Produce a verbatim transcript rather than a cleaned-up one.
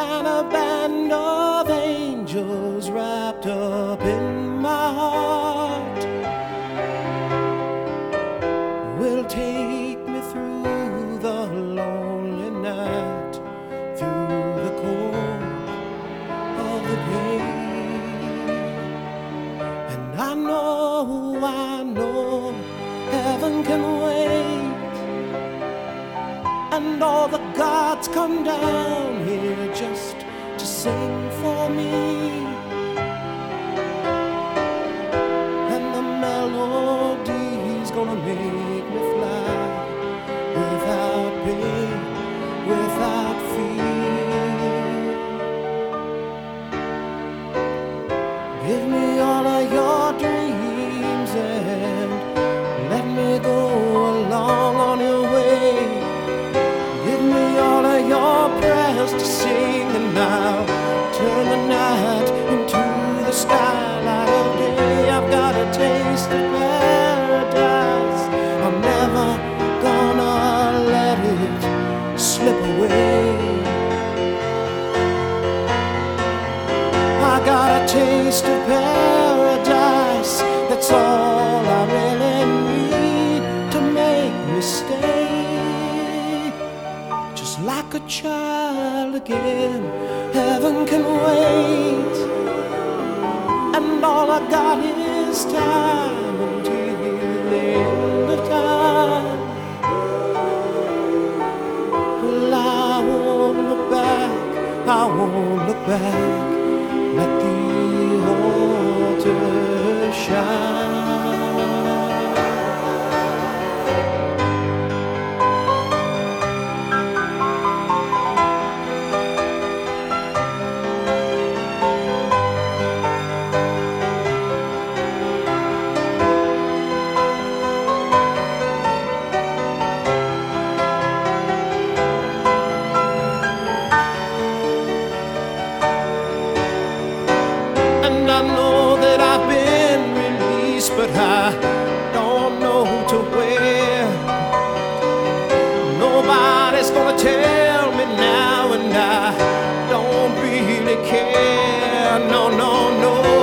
and a band of angels wrapped up in my heart will take me through the lonely night, through the cold of the pain. And I know, I know heaven can wait, and all the gods come down here just to sing for me. And the melody's gonna make me fly without pain, without fear. Give me all of your dreams and let me go along on your way. Give me all of your prayers to sing, and I'll turn the night into the skylight of day. I've got a taste of paradise, I'm never gonna let it slip away. I got a taste of paradise, that's all I really need to make me stay. Just like a child again, heaven can wait, and all I got is time until the end of time. Well, I won't look back, I won't look back. Let the altar shine. I know that I've been released, but I don't know to where. Nobody's gonna tell me now, and I don't really care. No, no, no.